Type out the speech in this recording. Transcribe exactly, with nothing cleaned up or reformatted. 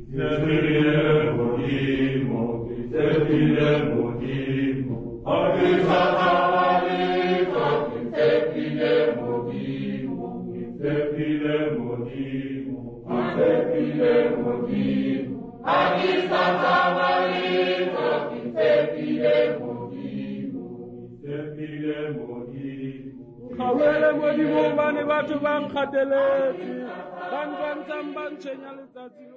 Sepile modimo, sepile modimo, agisa savalito, sepile modimo, sepile modimo, sepile modimo, agisa savalito, sepile modimo, sepile modimo. Kawele modimo bane batho bang khateletse, ban ban samban chenya letsatsi.